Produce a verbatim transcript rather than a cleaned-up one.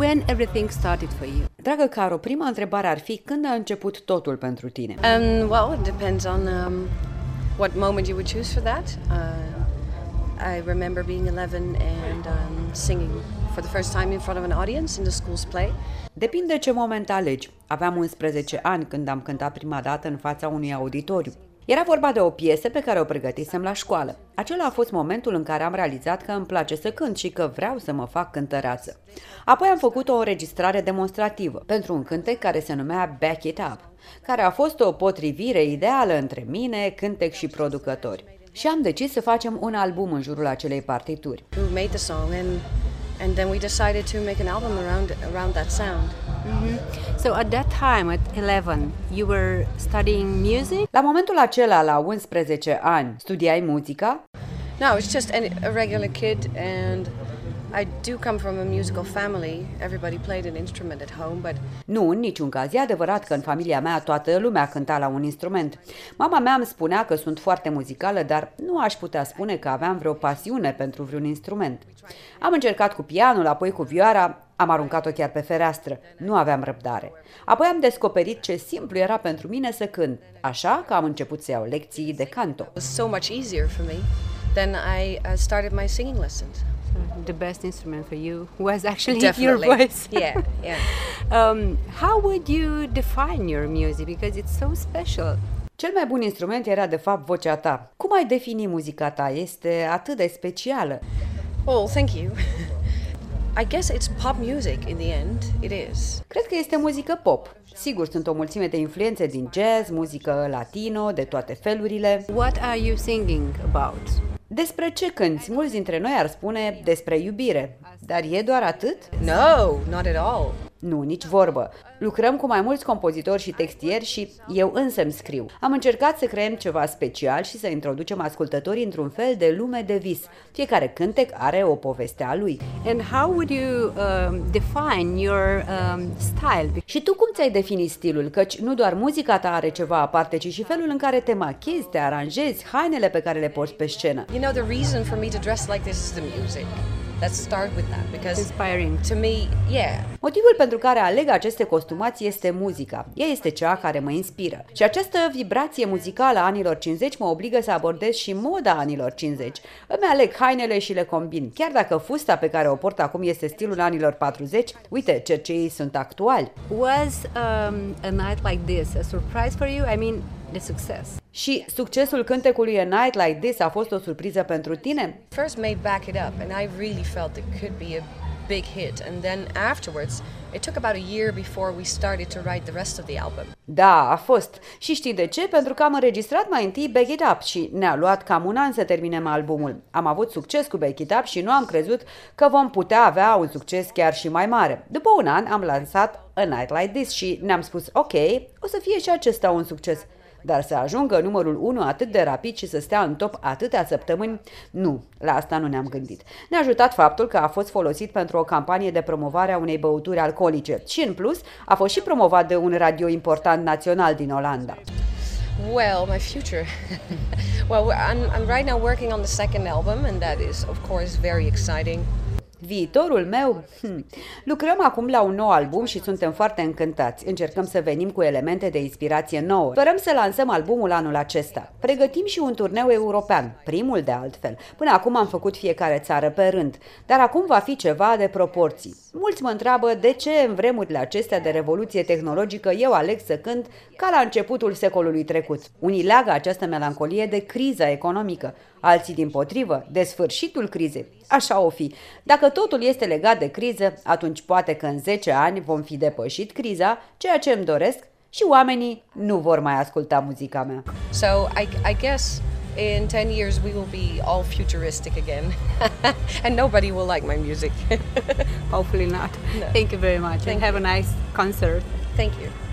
when everything started for you? Dragă Caro, prima întrebare ar fi când a început totul pentru tine? Um, well, it depends on um, what moment you would choose for that. Uh, I remember being eleven and um, singing for the first time in front of an audience in the school's play. Depinde ce moment alegi. Aveam unsprezece ani când am cântat prima dată în fața unui auditoriu. Era vorba de o piesă pe care o pregătisem la școală. Acela a fost momentul în care am realizat că îmi place să cânt și că vreau să mă fac cântăreață. Apoi am făcut o înregistrare demonstrativă pentru un cântec care se numea Back It Up, care a fost o potrivire ideală între mine, cântec și producători. Și am decis să facem un album în jurul acelei partituri. Who made the song and and then we decided to make an album around around that sound. Mm-hmm. So at that time, at eleven, you were studying music? La momentul acela, la unsprezece ani, studiai muzica? No, it's just a regular kid, and I do come from a musical family. Everybody played an instrument at home, but... Nu, în niciun caz. E adevărat că în familia mea toată lumea cânta la un instrument. Mama mea îmi spunea că sunt foarte muzicală, dar nu aș putea spune că aveam vreo pasiune pentru vreun instrument. Am încercat cu pianul, apoi cu vioara, am aruncat-o chiar pe fereastră. Nu aveam răbdare. Apoi am descoperit ce simplu era pentru mine să cânt, așa că am început să iau lecții de canto. It was so much easier for me. Then I uh, started my singing lessons. The best instrument for you was actually Definitely. your voice. Yeah, yeah. um, how would you define your music? Because it's so special. Cel mai bun instrument era de fapt vocea ta. Cum ai defini muzica ta? Este atât de specială. Oh, thank you. I guess it's pop music in the end. It is. Cred că este muzică pop. Sigur, sunt o mulțime de influențe din jazz, muzică latino, de toate felurile. What are you singing about? Despre ce cânti? Mulți dintre noi ar spune despre iubire. Dar e doar atât? No, not at all. Nu, nici vorbă. Lucrăm cu mai mulți compozitori și textieri și eu însă îmi scriu. Am încercat să creăm ceva special și să introducem ascultătorii într-un fel de lume de vis. Fiecare cântec are o poveste a lui. And how would you um, define your um, style? Și tu cum ți-ai definit stilul? Căci nu doar muzica ta are ceva aparte, ci și felul în care te machiezi, te aranjezi, hainele pe care le porți pe scenă. You know, the reason for me to dress like this is the music. Let's start with that because Inspiring. to me, yeah. Motivul pentru care aleg aceste costumații este muzica. Ea este cea care mă inspiră. Și această vibrație muzicală a anilor cincizeci mă obligă să abordez și moda anilor cincizeci. Îmi aleg hainele și le combin. Chiar dacă fusta pe care o port acum este stilul anilor patruzeci, uite, cerceii sunt actuali. Was um, a night like this a surprise for you? I mean, the success. Și succesul cântecului A Night Like This a fost o surpriză pentru tine? First made Back It Up and I really felt it could be a big hit, and then afterwards it took about a year before we started to write the rest of the album. Da, a fost. Și știi de ce? Pentru că am înregistrat mai întâi Back It Up și ne-a luat cam un an să terminăm albumul. Am avut succes cu Back It Up și nu am crezut că vom putea avea un succes chiar și mai mare. După un an am lansat A Night Like This și ne-am spus, ok, o să fie și acesta un succes. Dar să ajungă numărul unu atât de rapid și să stea în top atâtea săptămâni, nu, la asta nu ne-am gândit. Ne-a ajutat faptul că a fost folosit pentru o campanie de promovare a unei băuturi alcoolice și, în plus, a fost și promovat de un radio important național din Olanda. Well, my future. Well, I'm, I'm right now working on the second album, and that is, of course, very exciting. Viitorul meu? Hm. Lucrăm acum la un nou album și suntem foarte încântați. Încercăm să venim cu elemente de inspirație nouă. Sperăm să lansăm albumul anul acesta. Pregătim și un turneu european, primul de altfel. Până acum am făcut fiecare țară pe rând, dar acum va fi ceva de proporții. Mulți mă întreabă de ce în vremurile acestea de revoluție tehnologică eu aleg să cânt ca la începutul secolului trecut. Unii leagă această melancolie de criza economică, alții dimpotrivă de sfârșitul crizei. Așa o fi. Dacă totul este legat de criză, atunci poate că în zece ani vom fi depășit criza, ceea ce îmi doresc, și oamenii nu vor mai asculta muzica mea. So I, I guess in ten years we will be all futuristic again and nobody will like my music. Hopefully not. No. Thank you very much. Thank and have you. a nice concert. Thank you.